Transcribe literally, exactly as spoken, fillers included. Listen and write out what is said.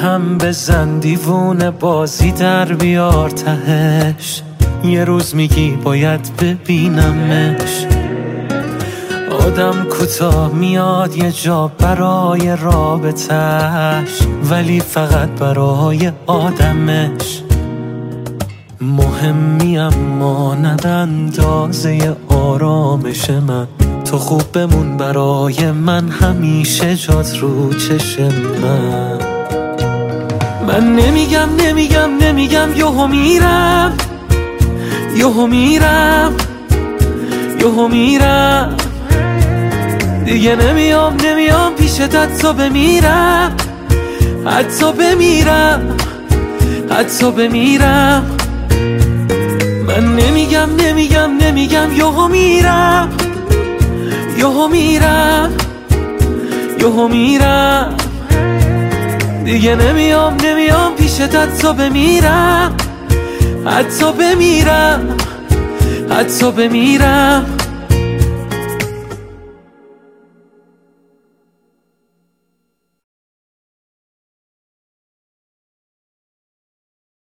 هم بزن دیوونه بازی در بیار تهش. یه روز میگی باید ببینمش. آدم کوتاه میاد یه جا برای رابطش، ولی فقط برای آدمش. مهمی اما ند اندازه آرامش من. تو خوب بمون برای من، همیشه جات رو چشم من. من نمیگم نمیگم نمیگم یهو میرم، یهو میرم، یهو میرم. دیگه نمیام نمیام پیشت، حتی بمیرم، حتی بمیرم، حتی بمیرم. من نمیگم نمیگم نمیگم یهو میرم، یهو میرم، یهو میرم. دیگه نمیام نمیام پیشت، حتی بمیرم، حتی بمیرم، حتی بمیرم.